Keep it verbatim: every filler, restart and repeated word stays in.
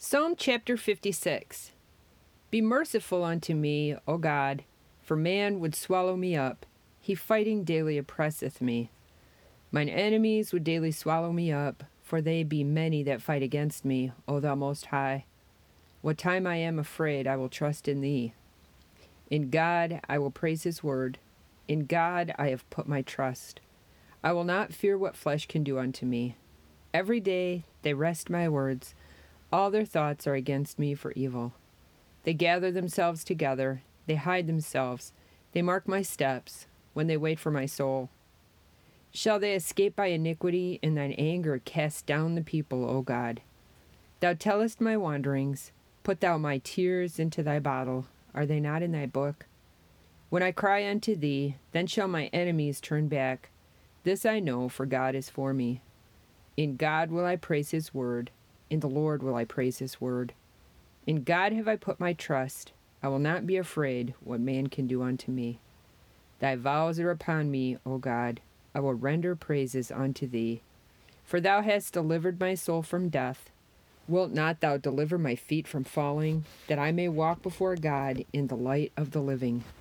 Psalm chapter fifty-six. Be merciful unto me, O God, for man would swallow me up. He fighting daily oppresseth me. Mine enemies would daily swallow me up, for they be many that fight against me, O thou most high. What time I am afraid, I will trust in thee. In God I will praise his word. In God I have put my trust. I will not fear what flesh can do unto me. Every day they wrest my words. All their thoughts are against me for evil. They gather themselves together. They hide themselves. They mark my steps when they wait for my soul. Shall they escape by iniquity? In thine anger cast down the people, O God. Thou tellest my wanderings. Put thou my tears into thy bottle. Are they not in thy book? When I cry unto thee, then shall my enemies turn back. This I know, for God is for me. In God will I praise his word. In the Lord will I praise his word. In God have I put my trust. I will not be afraid what man can do unto me. Thy vows are upon me, O God. I will render praises unto thee. For thou hast delivered my soul from death. Wilt not thou deliver my feet from falling, that I may walk before God in the light of the living?